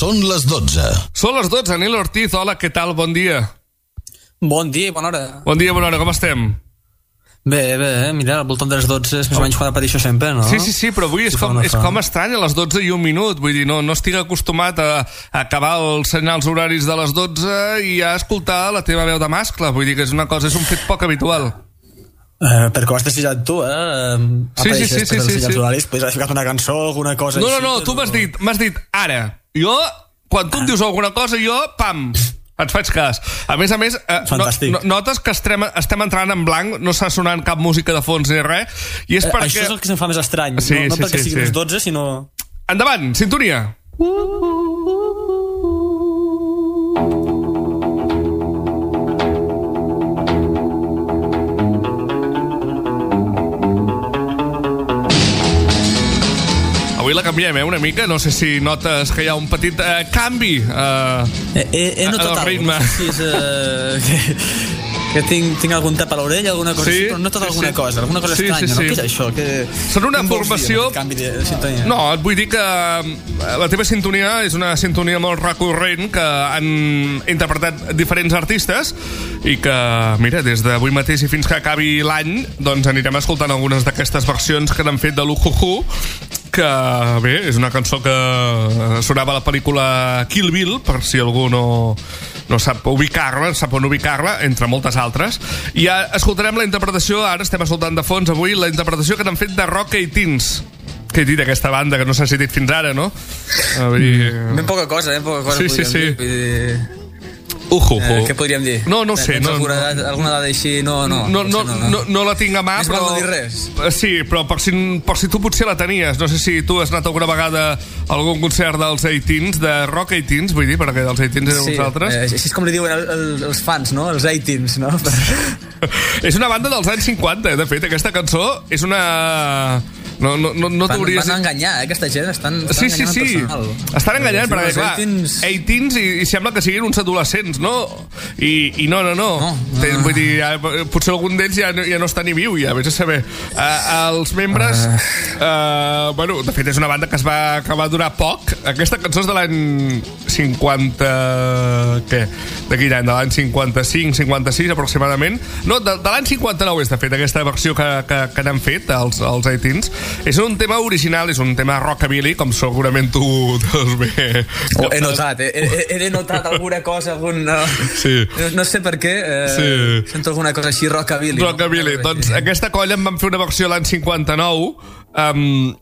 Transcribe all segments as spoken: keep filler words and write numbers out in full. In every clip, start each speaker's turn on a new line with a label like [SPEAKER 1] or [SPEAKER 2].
[SPEAKER 1] Són les dotze.
[SPEAKER 2] Són les dotze, Nil Ortiz, hola, què tal? Bon dia.
[SPEAKER 3] Bon dia i bona hora.
[SPEAKER 2] Bon dia, bona hora, com estem?
[SPEAKER 3] Bé, bé, mira, al voltant de les dotze és més o menys quan apareixo sempre, no?
[SPEAKER 2] Sí, sí, sí, però avui és,
[SPEAKER 3] Si
[SPEAKER 2] com,
[SPEAKER 3] fa o no
[SPEAKER 2] és
[SPEAKER 3] fa.
[SPEAKER 2] com estrany a les dotze i un minut. Vull dir, no, no estic acostumat a, a acabar els senyals horaris de les dotze i a escoltar la teva veu de mascle. Vull dir que és una cosa, és un fet poc habitual.
[SPEAKER 3] Uh, perquè ho has desitjat tu, eh?
[SPEAKER 2] Sí, sí, sí, sí, sí, sí.
[SPEAKER 3] Horaris, podries haver ficat una cançó, alguna cosa
[SPEAKER 2] No, no,
[SPEAKER 3] així.
[SPEAKER 2] no, tu m'has dit, m'has dit ara. Jo, quan tu em dius alguna cosa, jo, pam, et faig cas. A més a més, eh, no,
[SPEAKER 3] Fantàstic.
[SPEAKER 2] no, notes que estem, estem entrant en blanc, no està sonant cap música de fons ni res, i és
[SPEAKER 3] Eh,
[SPEAKER 2] perquè...
[SPEAKER 3] Això és el que se'm fa més estrany.
[SPEAKER 2] Sí,
[SPEAKER 3] no no
[SPEAKER 2] sí,
[SPEAKER 3] perquè
[SPEAKER 2] sí,
[SPEAKER 3] siguin
[SPEAKER 2] sí.
[SPEAKER 3] les dotze, sinó...
[SPEAKER 2] Endavant, sintonia. Avui la canviem, eh, una mica. No sé si notes que hi ha un petit eh, canvi eh,
[SPEAKER 3] He, he, he notat
[SPEAKER 2] el
[SPEAKER 3] alguna
[SPEAKER 2] ritme.
[SPEAKER 3] cosa. Si és, uh, que, que tinc, tinc algun tap a l'orella, alguna cosa
[SPEAKER 2] Sí,
[SPEAKER 3] així, però he notat
[SPEAKER 2] sí,
[SPEAKER 3] alguna
[SPEAKER 2] sí.
[SPEAKER 3] cosa, alguna cosa
[SPEAKER 2] Sí,
[SPEAKER 3] estranya,
[SPEAKER 2] sí,
[SPEAKER 3] no?
[SPEAKER 2] sí.
[SPEAKER 3] Què és això? Que...
[SPEAKER 2] Són una
[SPEAKER 3] Quin vols dir,
[SPEAKER 2] formació-
[SPEAKER 3] aquest canvi de sintonia?
[SPEAKER 2] No, et vull dir que eh, la teva sintonia és una sintonia molt recurrent que han interpretat diferents artistes i que, mira, des d'avui mateix i fins que acabi l'any, doncs anirem escoltant algunes d'aquestes versions que n'han fet de l'Uhuhu, que, bé, és una cançó que sonava a la pel·lícula Kill Bill, per si algú no, no sap ubicar-la, sap on ubicar-la, entre moltes altres. I ja escoltarem la interpretació, ara estem escoltant de fons avui, la interpretació que n'han fet de Rock Eighteens. Què he dit aquesta banda, que no s'ha sentit fins ara, no? A veure...
[SPEAKER 3] Ben poca cosa, ben poca cosa.
[SPEAKER 2] Sí, sí,
[SPEAKER 3] podríem
[SPEAKER 2] sí.
[SPEAKER 3] dir. Vull dir...
[SPEAKER 2] Uhuhu.
[SPEAKER 3] Eh, què podríem dir?
[SPEAKER 2] No, no ho sé,
[SPEAKER 3] Tens
[SPEAKER 2] no-
[SPEAKER 3] alguna, dada, alguna dada així? No, no.
[SPEAKER 2] No, no,
[SPEAKER 3] potser
[SPEAKER 2] no, no la tinc a mà,
[SPEAKER 3] Més val
[SPEAKER 2] però...
[SPEAKER 3] no dir res.
[SPEAKER 2] Sí, però per si, per si tu potser la tenies. No sé si tu has anat alguna vegada a algun concert dels Eighteens, de Rock Eighteens, vull dir, perquè dels Eighteens eren
[SPEAKER 3] Sí,
[SPEAKER 2] uns altres.
[SPEAKER 3] eh, així és com li diuen el, el, els fans, no? Els Eighteens, no?
[SPEAKER 2] És una banda dels anys cinquanta, de fet. Aquesta cançó és una... No, no, no, no
[SPEAKER 3] Van,
[SPEAKER 2] t'hauries...
[SPEAKER 3] van enganyar, eh, aquesta gent. Estan, estan
[SPEAKER 2] Sí, sí,
[SPEAKER 3] enganyant
[SPEAKER 2] sí.
[SPEAKER 3] el personal.
[SPEAKER 2] Estan enganyant,
[SPEAKER 3] Sí,
[SPEAKER 2] perquè,
[SPEAKER 3] els
[SPEAKER 2] clar,
[SPEAKER 3] Eighteens-
[SPEAKER 2] Eighteens i, i sembla que siguin uns adolescents, no? I, i no, no, no.
[SPEAKER 3] No,
[SPEAKER 2] Té,
[SPEAKER 3] no.
[SPEAKER 2] vull dir, ja, potser algun d'ells ja, no- ja no està ni viu, ja, vés a saber. Uh, els membres... Uh, bueno, de fet, és una banda que es va, que va durar poc. Aquesta cançó és de l'any cinquanta... Què? De quin any? De l'any cinquanta-cinc, cinquanta-sis, aproximadament. No, de, de l'any cinquanta-nou és, de fet, aquesta versió que, que, que n'han fet, els, els Eighteens. És un tema original, és un tema rockabilly, com segurament tu, doncs bé...
[SPEAKER 3] Oh, he notat, eh? he, he, he notat alguna cosa, algun... No,
[SPEAKER 2] Sí.
[SPEAKER 3] no, no sé per què, eh,
[SPEAKER 2] Sí.
[SPEAKER 3] sento alguna cosa així, rockabilly.
[SPEAKER 2] Rockabilly.
[SPEAKER 3] No?
[SPEAKER 2] Doncs aquesta colla en van fer una versió l'any cinquanta-nou. Um,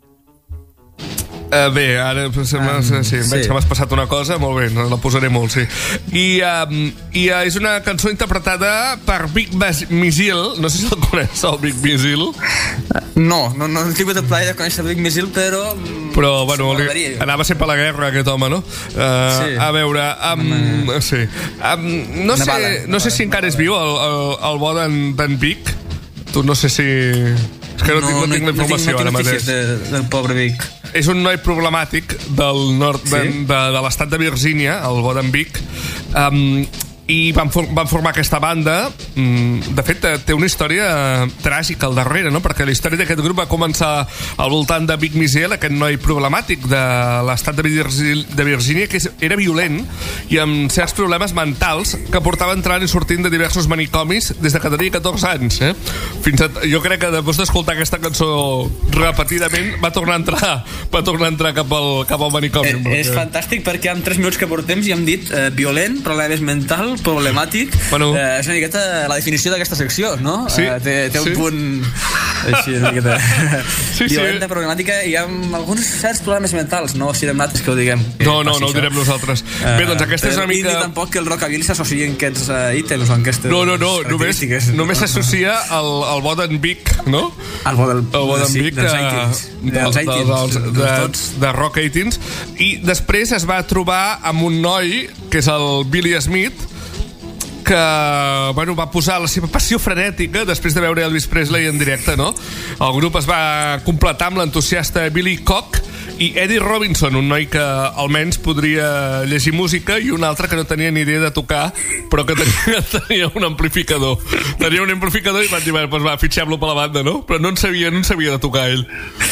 [SPEAKER 2] Uh, bé, ara um, sí, sí, veig
[SPEAKER 3] sí.
[SPEAKER 2] que m'has passat una cosa, molt bé, no, la posaré molt, sí. I, um, i uh, és una cançó interpretada per Big Bas- Missile, no sé si el coneix, el Big Missile,
[SPEAKER 3] No, no, no he tingut el plaer de conèixer Big Missile, però...
[SPEAKER 2] però, bueno, li,
[SPEAKER 3] m'agradaria.
[SPEAKER 2] anava sempre a la guerra, aquest home, no? Uh,
[SPEAKER 3] Sí.
[SPEAKER 2] A veure, um, sí. Um, no,
[SPEAKER 3] Una
[SPEAKER 2] sé,
[SPEAKER 3] bala,
[SPEAKER 2] no
[SPEAKER 3] una
[SPEAKER 2] sé
[SPEAKER 3] bala,
[SPEAKER 2] si encara és viu el, el, el bo d'en d'en Vic. Tu no sé si... És que no, tinc, no tinc la informació
[SPEAKER 3] no tinc
[SPEAKER 2] ara mateix.
[SPEAKER 3] notícies de, del pobre Vic.
[SPEAKER 2] És un noi problemàtic del nord de,
[SPEAKER 3] Sí?
[SPEAKER 2] de, de l'estat de Virgínia, el bo d'en Vic, um, i van, for, van formar aquesta banda. Mm, de fet, té una història tràgica al darrere, no? Perquè la història d'aquest grup va començar al voltant de Big Missile, aquest noi problemàtic de l'estat de, Virgi- de Virgínia, que és, era violent i amb certs problemes mentals que portava entrant i sortint de diversos manicomis des de que tenia catorze anys. Eh? Fins a, jo crec que després d'escoltar aquesta cançó repetidament va tornar a entrar, va tornar a entrar cap al, cap al manicomi.
[SPEAKER 3] Eh, és fantàstic perquè en tres minuts que portem ja hem dit eh, violent, problemes mental, problemàtic.
[SPEAKER 2] Bueno.
[SPEAKER 3] Eh, és una miqueta la definició d'aquesta secció, no?
[SPEAKER 2] Sí,
[SPEAKER 3] Eh, té, té
[SPEAKER 2] sí.
[SPEAKER 3] un punt així, una miqueta
[SPEAKER 2] Sí, sí.
[SPEAKER 3] violenta, problemàtica i amb alguns certs problemes mentals. No siguem nosaltres que ho diguem. Que
[SPEAKER 2] No, no,
[SPEAKER 3] passi
[SPEAKER 2] no ho
[SPEAKER 3] això.
[SPEAKER 2] direm nosaltres.
[SPEAKER 3] Eh,
[SPEAKER 2] Bé, doncs aquesta és una
[SPEAKER 3] però
[SPEAKER 2] mica...
[SPEAKER 3] ni tampoc que el rockabilly s'associï amb aquests uh, ítems o amb aquestes
[SPEAKER 2] No, no, no, només,
[SPEAKER 3] característiques.
[SPEAKER 2] només s'associa al, al bo d'en Vic, no?
[SPEAKER 3] El bo del,
[SPEAKER 2] El bo d'en
[SPEAKER 3] sí,
[SPEAKER 2] Vic
[SPEAKER 3] dels
[SPEAKER 2] de,
[SPEAKER 3] Eighteens.
[SPEAKER 2] de,
[SPEAKER 3] Dels
[SPEAKER 2] de,
[SPEAKER 3] Eighteens,
[SPEAKER 2] dels-
[SPEAKER 3] dels
[SPEAKER 2] de,
[SPEAKER 3] tots.
[SPEAKER 2] de Rock Eighteens. I després es va trobar amb un noi que és el Billy Smith, que bueno, va posar la seva passió frenètica després de veure Elvis Presley en directe, no? El grup es va completar amb l'entusiasta Billy Koch i Eddie Robinson, un noi que almenys podria llegir música, i un altre que no tenia ni idea de tocar, però que tenia, tenia un amplificador. Tenia un amplificador i van dir, bueno, doncs va, fitxem-lo per la banda, no? Però no en sabia, no en sabia de tocar ell.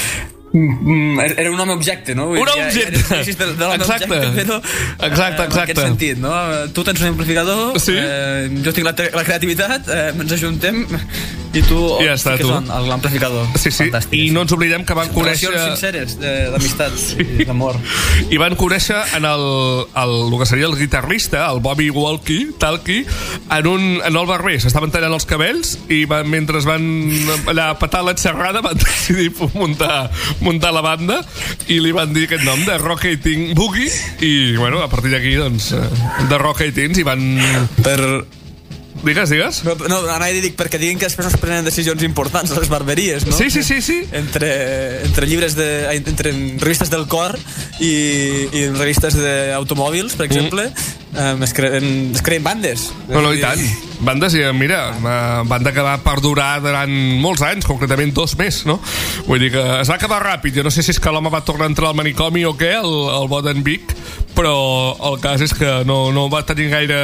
[SPEAKER 3] Mm, era un home objecte, no?
[SPEAKER 2] Un home objecte.
[SPEAKER 3] De, de exacte. Objecte, però,
[SPEAKER 2] exacte, exacte.
[SPEAKER 3] En aquest sentit, no? Tu tens un amplificador,
[SPEAKER 2] sí.
[SPEAKER 3] eh, jo tinc la, la creativitat, eh, ens ajuntem i tu
[SPEAKER 2] ja està,
[SPEAKER 3] fiques l'amplificador.
[SPEAKER 2] Sí, sí. Fantàstic. I no ens oblidem que van conèixer...
[SPEAKER 3] Relacions sinceres d'amistat sí. i d'amor.
[SPEAKER 2] I van conèixer en el, el, el que seria el guitarrista, el Bobby Walkie, Talkie, en, un, en el barber. S'estaven tallant els cabells i van, mentre van allà petar la xerrada van decidir muntar muntar la banda i li van dir aquest nom de Rockating Boogie i bueno, a partir d'aquí doncs de Rockatings i van
[SPEAKER 3] per...
[SPEAKER 2] Digues, digues.
[SPEAKER 3] No, no, anava a dir perquè diguin que després es prenen decisions importants a les barberies, no?
[SPEAKER 2] Sí, sí, sí, sí.
[SPEAKER 3] Entre, entre llibres de... entre revistes del cor i, i revistes d'automòbils, per exemple, mm. es, creen, es creen bandes.
[SPEAKER 2] No, no, i tant. Bandes, i mira, banda que va perdurar durant molts anys, concretament dos més, no? Vull dir que es va acabar ràpid. Jo no sé si és que l'home va tornar a entrar al manicomi o què, el, el Boden Vic, però el cas és que no, no va tenir gaire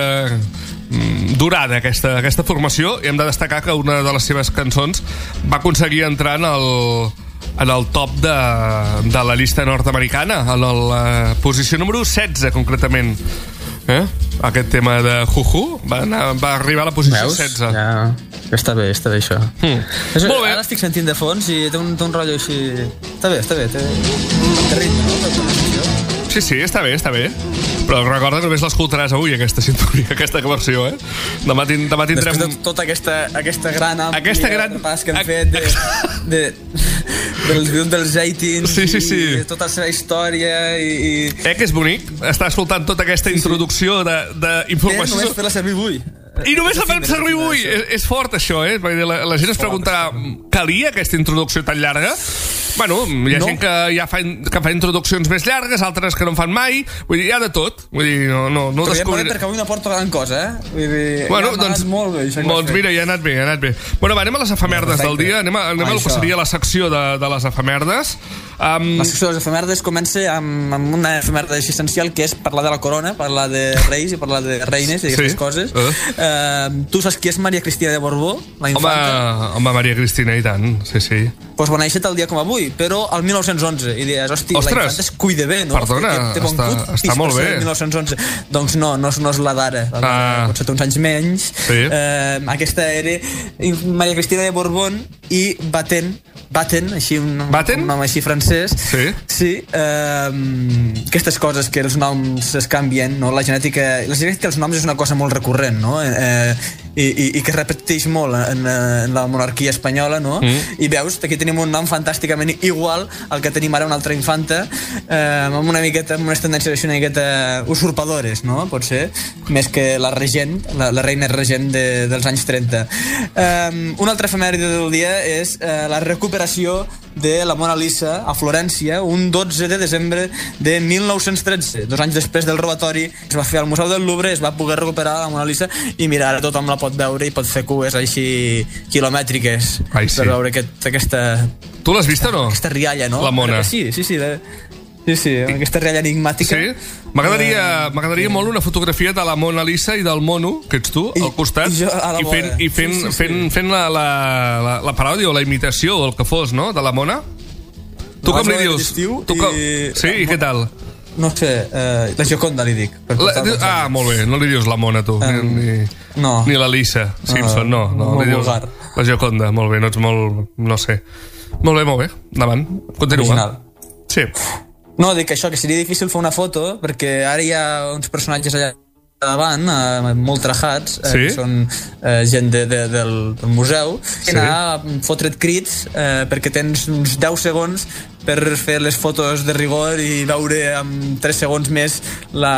[SPEAKER 2] durada aquesta, aquesta formació i hem de destacar que una de les seves cançons va aconseguir entrar en el, en el top de, de la llista nord-americana, en la posició número setze concretament. Eh? Aquest tema de Juju va, anar, va arribar a la posició
[SPEAKER 3] Veus?
[SPEAKER 2] setze.
[SPEAKER 3] Ja, està bé, està bé això. Mm. És,
[SPEAKER 2] Molt bé.
[SPEAKER 3] Ara estic sentint de fons i té un, té un rotllo així... Està bé, està bé, té, té ritme, no?
[SPEAKER 2] Sí, sí, està bé, està bé. Però recorda que només l'escoltaràs avui, aquesta sintonia, aquesta versió, eh? Demà, tin, demà tindrem...
[SPEAKER 3] Després de tota aquesta, aquesta gran àmplia
[SPEAKER 2] aquesta gran...
[SPEAKER 3] repàs que hem a... fet de, de, dels videos dels eighteens
[SPEAKER 2] sí, sí, sí.
[SPEAKER 3] i tota la seva història i... i...
[SPEAKER 2] Eh, que és bonic? Està escoltant tota aquesta sí, introducció sí. d'informació.
[SPEAKER 3] Eh, només fer-la servir avui.
[SPEAKER 2] I només la fem servir avui. És, és fort, això, eh? La, la gent es preguntarà, calia aquesta introducció tan llarga? Bueno, hi ha no. gent que ja fa, que fa introduccions més llargues, altres que no en fan mai. Vull dir, hi ha de tot. Vull dir, no, no, no
[SPEAKER 3] Però
[SPEAKER 2] descobrir...
[SPEAKER 3] ja perquè avui no porta gran cosa, eh? Vull dir,
[SPEAKER 2] bueno,
[SPEAKER 3] ja
[SPEAKER 2] doncs,
[SPEAKER 3] molt bé.
[SPEAKER 2] Doncs mira, ja ha anat bé, ha anat bé. Bueno, va, anem a les efemerdes del dia. Anem a, anem a el que seria la secció de, de les efemerdes. Um...
[SPEAKER 3] La secció de les efemerdes comença amb, amb una efemerda essencial que és parlar de la corona, parlar de reis i parlar de reines i aquestes sí. coses. Uh. Uh, tu saps qui és Maria Cristina de Borbó, la infanta?
[SPEAKER 2] Home, home, Maria Cristina, i tant, sí, sí.
[SPEAKER 3] Pues va néixer tal dia com avui, però al mil nou-cents onze. I dius, hosti,
[SPEAKER 2] Ostres,
[SPEAKER 3] la infanta es cuida bé, no?
[SPEAKER 2] Perdona,
[SPEAKER 3] té, té bon
[SPEAKER 2] està,
[SPEAKER 3] cut,
[SPEAKER 2] està molt bé.
[SPEAKER 3] mil nou-cents onze. Doncs no, no, no és la d'ara. Ah. Potser té uns anys menys.
[SPEAKER 2] Sí.
[SPEAKER 3] Eh, aquesta era Maria Cristina de Borbón i Baten, Baten, així un,
[SPEAKER 2] Baten?
[SPEAKER 3] un nom així francès.
[SPEAKER 2] Sí.
[SPEAKER 3] Sí. Eh, aquestes coses que els noms es canvien, no? La genètica, la genètica dels noms és una cosa molt recurrent, no? Eh, i, i, i que es repeteix molt en, en la monarquia espanyola, no? Mm. I veus, aquí tenim un nom fantàsticament igual al que tenim ara una altra infanta, eh, amb una miqueta, amb unes tendències una miqueta usurpadores, no? Pot ser, més que la regent, la, la reina regent de, dels anys trenta. Eh, una altra efemèride del dia és eh, la recuperació de la Mona Lisa a Florència un dotze de desembre de mil nou-cents tretze. Dos anys després del robatori es va fer al Museu del Louvre, es va poder recuperar la Mona Lisa i mira, ara tothom la pot veure i pot fer cues així quilomètriques.
[SPEAKER 2] Ai, sí.
[SPEAKER 3] Per veure aquest, aquesta...
[SPEAKER 2] Tu l'has vist o no?
[SPEAKER 3] Aquesta rialla, no?
[SPEAKER 2] La Mona.
[SPEAKER 3] Sí, sí, sí. De... Sí, sí, aquesta rialla enigmàtica.
[SPEAKER 2] Sí? M'agradaria uh, m'agradaria molt una fotografia de la Mona Lisa i del mono, que ets tu, I, al costat,
[SPEAKER 3] i, jo,
[SPEAKER 2] i fent, i fent,
[SPEAKER 3] sí, sí, sí.
[SPEAKER 2] fent, fent la, la, la, la paròdia o la imitació o el que fos, no?, de la Mona. Tu com li dius? Tu com...
[SPEAKER 3] I...
[SPEAKER 2] Sí, i què tal?
[SPEAKER 3] No sé, eh, la Gioconda li dic.
[SPEAKER 2] La, ah, molt bé, no li dius la Mona, tu. Um, ni,
[SPEAKER 3] no.
[SPEAKER 2] Ni la Lisa Simpson, no. no, no li dius vulgar. La Gioconda, molt bé, no ets molt... no sé. Molt bé, molt bé, endavant. Continua.
[SPEAKER 3] Original.
[SPEAKER 2] Sí.
[SPEAKER 3] No, dic això, que seria difícil fer una foto, perquè ara hi ha uns personatges allà davant, eh, molt trajats, eh,
[SPEAKER 2] sí?
[SPEAKER 3] que són eh, gent de, de, del, del museu, i sí? anar a fotre't crits eh, perquè tens uns deu segons per fer les fotos de rigor i veure en tres segons més la,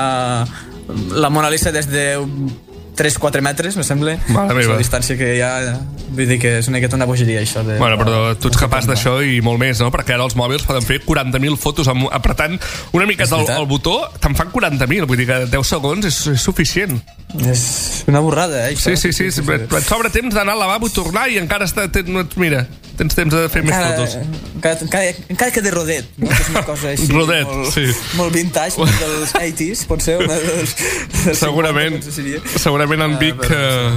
[SPEAKER 3] la Mona Lisa des de tres a quatre metres, me sembla.
[SPEAKER 2] Mare meva.
[SPEAKER 3] La distància que hi ha, vull dir que és una miqueta una bogeria, això. De,
[SPEAKER 2] bueno, però tu ets capaç d'això i molt més, no? Perquè ara els mòbils poden fer quaranta mil fotos amb, apretant una miqueta el, el botó, te'n fan quaranta mil, vull dir que deu segons és, és suficient.
[SPEAKER 3] És una borrada, eh, això.
[SPEAKER 2] Sí, sí, sí, sí, sí. Et sobra temps d'anar al lavabo i tornar i encara està, ten, mira, tens temps de fer encara, més fotos.
[SPEAKER 3] Encara, encara, encara que de rodet, no? Que és una cosa així
[SPEAKER 2] rodet,
[SPEAKER 3] molt,
[SPEAKER 2] sí.
[SPEAKER 3] molt vintage, molt dels eighties, pot ser una dels, dels
[SPEAKER 2] segurament,
[SPEAKER 3] cinquanta,
[SPEAKER 2] segurament en Vic uh,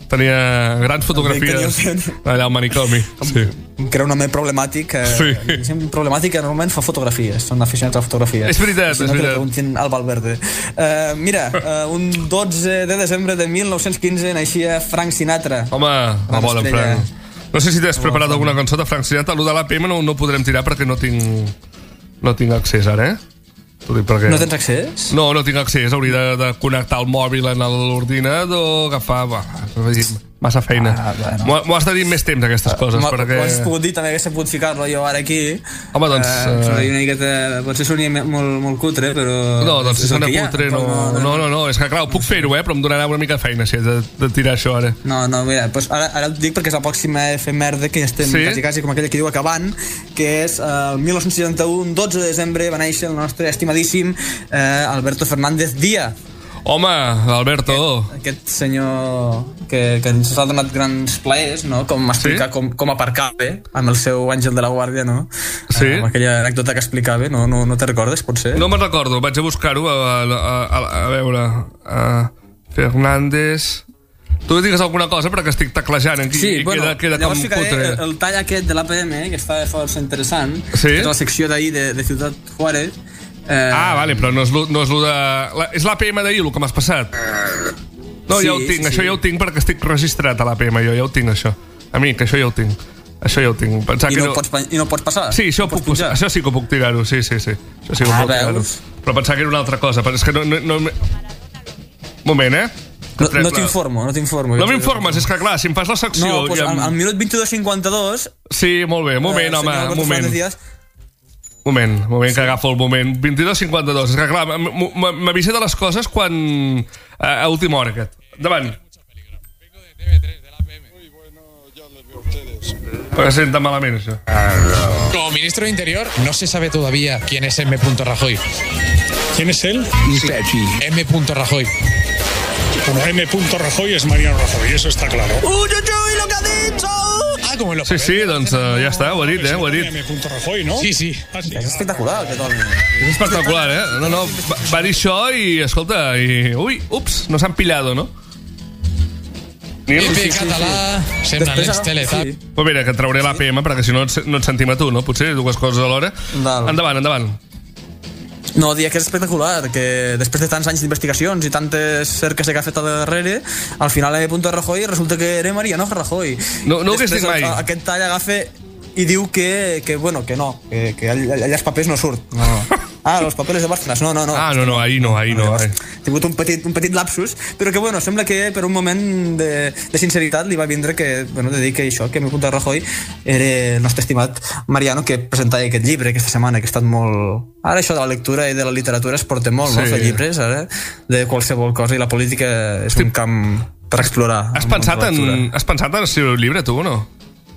[SPEAKER 2] Tenia grans fotografies allà al manicomi. Sí.
[SPEAKER 3] Que era un home problemàtic. Eh, sí. Problemàtic que normalment fa fotografies. Són aficionats a fotografies.
[SPEAKER 2] És veritat,
[SPEAKER 3] si no,
[SPEAKER 2] és veritat.
[SPEAKER 3] Que preguntin al Valverde. Uh, mira, uh, un dotze de desembre de mil nou-cents quinze naixia Frank Sinatra.
[SPEAKER 2] Home, la bola en Frank. No sé si t'has preparat alguna cançó de Frank Sinatra. Allò de l'A P M no, no podrem tirar perquè no tinc, no tinc accés ara, eh? Perquè...
[SPEAKER 3] No tens accés?
[SPEAKER 2] No, no tinc accés. Hauria de, de connectar el mòbil en l'ordinador, agafar... Bah, massa feina. Ah, bueno. M'ho has de dir més temps, aquestes coses.
[SPEAKER 3] M'ho
[SPEAKER 2] perquè...
[SPEAKER 3] has pogut dir, també hagués pogut ficar-lo jo ara aquí.
[SPEAKER 2] Home, doncs... Uh,
[SPEAKER 3] uh... Una miqueta... Potser sonia molt, molt cutre, però...
[SPEAKER 2] No, doncs si sona cutre, no, no, no, no, no. És que, clar, puc fer-ho, eh? Però em donarà una mica de feina, si he de, de tirar això ara.
[SPEAKER 3] No, no, mira, doncs ara, ara et dic perquè és la pròxima efemèride que ja estem sí? quasi, quasi com aquella que diu acabant, que és el mil nou-cents seixanta-u, dotze de desembre, va néixer el nostre estimadíssim eh, Alberto Fernández Díaz.
[SPEAKER 2] Home, Alberto.
[SPEAKER 3] Aquest, aquest senyor que, que ens ha donat grans plaers, no? Com explicar sí? com, com aparcava amb el seu àngel de la guàrdia, no?
[SPEAKER 2] Sí.
[SPEAKER 3] Uh, amb aquella anècdota que explicava, no, no, no te recordes, potser?
[SPEAKER 2] No me'n recordo, vaig a buscar-ho a, a, a, a veure... Uh, Fernández... Tu digues alguna cosa perquè estic teclejant aquí
[SPEAKER 3] sí,
[SPEAKER 2] i
[SPEAKER 3] bueno,
[SPEAKER 2] queda, queda com putre.
[SPEAKER 3] El, el tall aquest de l'A P M, que està força interessant,
[SPEAKER 2] sí?
[SPEAKER 3] és la secció d'ahir de, de Ciutat Juárez. Eh...
[SPEAKER 2] Ah, vale, però no és lo, no és lo de... La, és l'A P M d'ahir, el que m'has passat? No, sí, ja ho tinc, sí, això sí. ja ho tinc perquè estic registrat a l'A P M, jo ja ho tinc, això. Amic, això ja ho tinc. Això ja ho tinc. Pensar
[SPEAKER 3] I,
[SPEAKER 2] que
[SPEAKER 3] no, no... Pots, I no pots passar?
[SPEAKER 2] Sí, això,
[SPEAKER 3] no
[SPEAKER 2] puc, això sí que ho puc tirar-ho, sí, sí, sí. Això sí que ho
[SPEAKER 3] ah,
[SPEAKER 2] puc tirar-ho. Però pensar que era una altra cosa, però és que no... no, no... Moment, eh?
[SPEAKER 3] No, no t'informo, no t'informo.
[SPEAKER 2] No m'informes, és que clar, si em fas la secció...
[SPEAKER 3] No, doncs
[SPEAKER 2] ja...
[SPEAKER 3] al, al minut vint-i-dos cinquanta-dos...
[SPEAKER 2] Sí, molt bé, moment, eh, home, moment. Moment, moment, sí. Que agafo el moment. vint-i-dos cinquanta-dos. És que clar, m'avisa de les coses quan... A, a última hora, aquest. Endavant. Perquè se senta malament, això.
[SPEAKER 1] Como ministro de Interior, no se sabe todavía quién es M. Rajoy.
[SPEAKER 4] ¿Quién es él?
[SPEAKER 1] M. Rajoy.
[SPEAKER 4] Bueno, M. Rajoy es Mariano Rajoy, eso está claro.
[SPEAKER 3] ¡Uy, uy, uy, lo que ha dicho!
[SPEAKER 1] Ah, como en los
[SPEAKER 2] sí, sí, doncs uh, ja està, ho ha dit, eh, ho ha dit.
[SPEAKER 4] M. Rajoy, ¿no?
[SPEAKER 1] Sí, sí.
[SPEAKER 4] Ah, sí.
[SPEAKER 3] És espectacular, aquest home.
[SPEAKER 2] És espectacular, eh? No, no, va, va dir això i, escolta, i... Ui, ups, no s'han pillado, no?
[SPEAKER 1] P P català, sembla l'Estele, tal.
[SPEAKER 2] Pues mira, que et trauré l'A P M perquè si no no et sentim a tu, no? Potser dues coses alhora. Endavant, endavant.
[SPEAKER 3] No, dia que és espectacular, que després de tants anys d'investigacions i tantes cerques que ha fet a darrere, al final M. Rajoy resulta que era Mariano Rajoy.
[SPEAKER 2] No, no ho hagués dit mai.
[SPEAKER 3] Aquest tall agafa i diu que, que bueno, que no, que, que allà els papers no surt. No. Ah, los papeles de Bárcenas, no, no, no.
[SPEAKER 2] Ah, no, no, ahí no, ahí no.
[SPEAKER 3] He tingut un petit, un petit lapsus, però que, bueno, sembla que per un moment de, de sinceritat li va vindre que, bueno, de dir que això, que M. Rajoy era el nostre estimat Mariano, que presentava aquest llibre aquesta setmana, que ha estat molt... Ara això de la lectura i de la literatura es porta molt, sí. No? Fer llibres, ara, de qualsevol cosa, i la política és sí. Un camp per explorar.
[SPEAKER 2] Has pensat en, has pensat en escriure un llibre, tu, o no?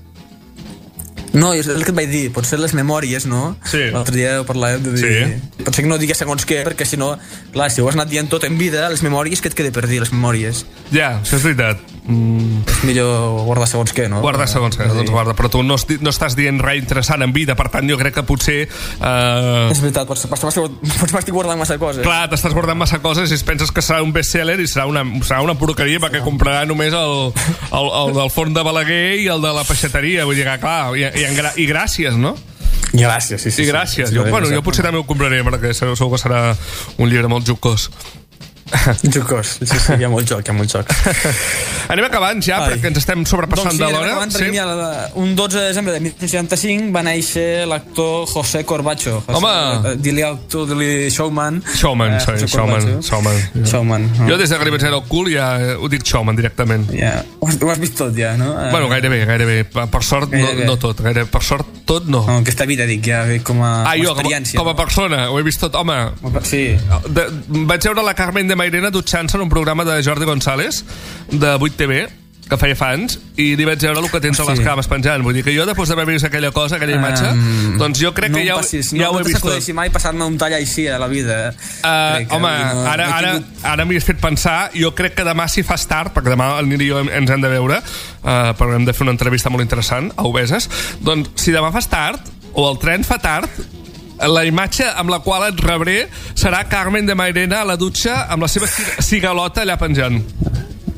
[SPEAKER 3] No, és el que et vaig dir, potser les memòries, no?
[SPEAKER 2] Sí.
[SPEAKER 3] L'altre dia ho parlàvem de dir... Sí. Potser que no digues segons què, perquè si no... Clar, si ho has anat dient tot en vida, les memòries, què et queda per dir, les memòries?
[SPEAKER 2] Ja, això és veritat.
[SPEAKER 3] Mm. És millor guardar segons què, no?
[SPEAKER 2] Guardar segons què, doncs guarda. Però tu no, no estàs dient res interessant en vida, per tant jo crec que potser... Uh...
[SPEAKER 3] És veritat, potser, potser, potser m'estic guardant massa coses.
[SPEAKER 2] Clar, t'estàs guardant massa coses i es penses que serà un bestseller i serà una, serà una porqueria perquè comprarà només el, el, el del forn de Balaguer i el de la peixateria. Vull dir que, clar, i, i, gra i gràcies, no?
[SPEAKER 3] I gràcies, sí, sí.
[SPEAKER 2] I gràcies.
[SPEAKER 3] Sí, sí,
[SPEAKER 2] jo,
[SPEAKER 3] sí,
[SPEAKER 2] bueno,
[SPEAKER 3] sí,
[SPEAKER 2] jo potser també ho compraré perquè segur, segur que serà un llibre molt jucós.
[SPEAKER 3] Jucós, sí, sí, hi ha molt joc, hi ha molt joc.
[SPEAKER 2] Anem acabant ja, Ai. perquè ens estem sobrepassant doncs sí, de l'hora.
[SPEAKER 3] Doncs sí, anem acabant, sí. Un dotze de desembre de mil nou-cents seixanta-cinc va néixer l'actor José Corbacho.
[SPEAKER 2] Home!
[SPEAKER 3] Dili actor, dili showman.
[SPEAKER 2] Showman, eh, sí, showman. Showman, ja.
[SPEAKER 3] showman no.
[SPEAKER 2] Jo des de que li vaig veure el cul ja ho dic showman directament.
[SPEAKER 3] Ja, ho has, ho has vist tot ja, no?
[SPEAKER 2] Bueno, gairebé, gairebé. Per sort, no, no tot. Gairebé. Per sort, tot no.
[SPEAKER 3] No, aquesta vida, dic, ja, com a,
[SPEAKER 2] ah,
[SPEAKER 3] com a
[SPEAKER 2] jo,
[SPEAKER 3] experiència.
[SPEAKER 2] Com a, com a persona, ho he vist tot. Home,
[SPEAKER 3] sí.
[SPEAKER 2] De, vaig veure la Carmen de Mairena dutxant-se en un programa de Jordi González de vuit T V que feia fans i li vaig veure el que tens a les cames penjant, vull dir que jo després d'haver vist aquella cosa, aquella imatge um, doncs jo crec
[SPEAKER 3] no
[SPEAKER 2] que ja,
[SPEAKER 3] passis,
[SPEAKER 2] ja
[SPEAKER 3] no,
[SPEAKER 2] ho he vist tot.
[SPEAKER 3] No mai passar-me un tall així a la vida
[SPEAKER 2] uh, home, no, ara, no ara, ara m'hi has fet pensar, jo crec que demà si fas tard, perquè demà el Nil i jo ens hem de veure uh, perquè hem de fer una entrevista molt interessant a Obeses, doncs si demà fas tard o el tren fa tard, la imatge amb la qual et rebré serà Carmen de Mairena a la dutxa amb la seva cigalota allà penjant.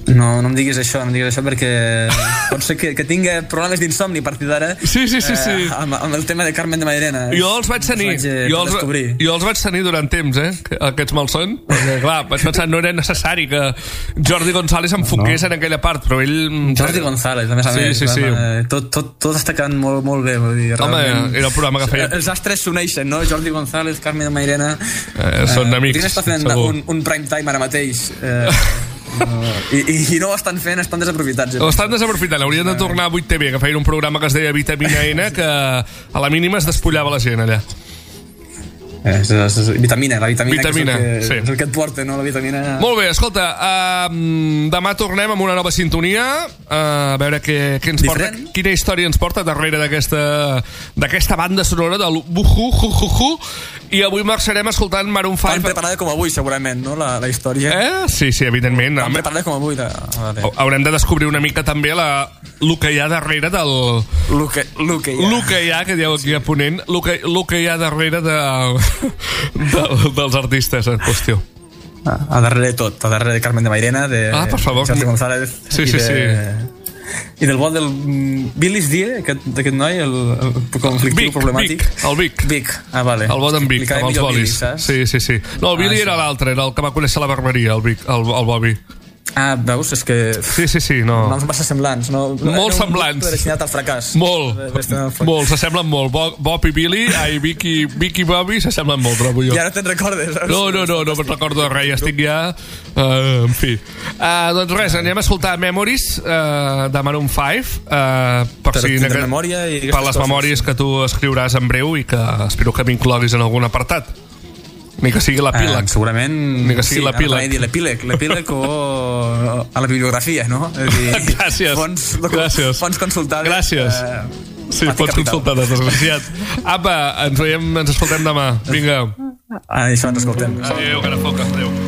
[SPEAKER 3] No, no em diguis això, no em diguis això perquè pot ser que, que tingui problemes d'insomni a partir d'ara.
[SPEAKER 2] Sí, sí, sí, sí.
[SPEAKER 3] Eh, amb, amb el tema de Carmen de Mairena.
[SPEAKER 2] Jo els vaig tenir,
[SPEAKER 3] els vaig,
[SPEAKER 2] jo, els, jo els vaig tenir durant temps, eh, aquests malsons, perquè clar, vaig pensar no era necessari que Jordi González enfoqués no. en aquella part, però ell...
[SPEAKER 3] Jordi González, a més a més,
[SPEAKER 2] sí, sí, sí.
[SPEAKER 3] Tot, tot, tot està quedant molt, molt bé, vull dir,
[SPEAKER 2] home, era el programa que feia.
[SPEAKER 3] Els astres s'uneixen, no? Jordi González, Carmen de Mairena...
[SPEAKER 2] Eh, són eh, amics,
[SPEAKER 3] està fent
[SPEAKER 2] segur.
[SPEAKER 3] un, un prime time ara mateix, eh, No, i, i no ho estan fent, estan desaprofitats.
[SPEAKER 2] Ho estan desaprofitant, haurien de tornar a vuit T V, que feien un programa que es deia Vitamina N, que a la mínima es despullava la gent allà.
[SPEAKER 3] Eh, és, és, és, vitamina, la vitamina,
[SPEAKER 2] vitamina
[SPEAKER 3] que és, el que,
[SPEAKER 2] sí.
[SPEAKER 3] és el que et porta, no? La vitamina...
[SPEAKER 2] Molt bé, escolta, uh, demà tornem amb una nova sintonia, uh, a veure què, què ens
[SPEAKER 3] Diferent.
[SPEAKER 2] porta, quina història ens porta darrere d'aquesta d'aquesta banda sonora del Buhu, hu, hu, hu, i avui marxarem escoltant Maroon five.
[SPEAKER 3] Tan preparada com avui, segurament, no? La, la història.
[SPEAKER 2] Eh? Sí, sí, evidentment.
[SPEAKER 3] Tan preparada com avui. La...
[SPEAKER 2] Haurem de descobrir una mica també la, el que hi ha darrere del...
[SPEAKER 3] El que, el que hi ha.
[SPEAKER 2] El que hi ha, que dieu aquí a Ponent, el que, el que hi ha darrere de, de, dels artistes en qüestió.
[SPEAKER 3] Ah, a darrere de tot, a darrere de Carmen de Mairena, de
[SPEAKER 2] ah, per favor.
[SPEAKER 3] Jordi González
[SPEAKER 2] sí,
[SPEAKER 3] i,
[SPEAKER 2] sí,
[SPEAKER 3] de,
[SPEAKER 2] sí.
[SPEAKER 3] i del vol del Billy's Die, aquest, aquest noi, el, el conflictiu
[SPEAKER 2] Vic,
[SPEAKER 3] problemàtic.
[SPEAKER 2] Vic, el Vic.
[SPEAKER 3] Vic, ah, vale.
[SPEAKER 2] El bo d'en Vic, amb els bolis.
[SPEAKER 3] Billy,
[SPEAKER 2] sí, sí, sí. No, el Billy ah, era l'altre, era el que va conèixer la barberia, el Vic, el, el Bobby.
[SPEAKER 3] Ah, veus? És que...
[SPEAKER 2] Sí, sí, sí, no...
[SPEAKER 3] Noms massa semblants, no?
[SPEAKER 2] Molt semblants.
[SPEAKER 3] Destinat al fracàs.
[SPEAKER 2] Molt, molt, s'assemblen molt. Bob, Bob i Billy, ai, Vic i, Vic i Bobby s'assemblen molt, trobo jo.
[SPEAKER 3] Ja no te'n recordes?
[SPEAKER 2] No, no, no, no me'n recordo de res, ja estic ja... Uh, en fi. Uh, doncs res, anem a escoltar Memories uh, de Maroon five, uh, per,
[SPEAKER 3] per,
[SPEAKER 2] si
[SPEAKER 3] per,
[SPEAKER 2] que,
[SPEAKER 3] memòria i
[SPEAKER 2] per les coses. Memòries que tu escriuràs en breu i que espero que m'incloguis en algun apartat. Ni que sigui l'epíleg.
[SPEAKER 3] Uh, segurament...
[SPEAKER 2] Ni que sigui
[SPEAKER 3] sí,
[SPEAKER 2] l'epíleg.
[SPEAKER 3] L'epíleg, l'epíleg o a la bibliografia, no? És a dir,
[SPEAKER 2] gràcies.
[SPEAKER 3] Fons,
[SPEAKER 2] gràcies.
[SPEAKER 3] Fons consultades.
[SPEAKER 2] Gràcies. Uh, sí, fons consultades, desgraciat. Apa, ens veiem, ens escoltem demà. Vinga.
[SPEAKER 3] Ah, això ens escoltem.
[SPEAKER 2] Adéu, cara foca. Adéu.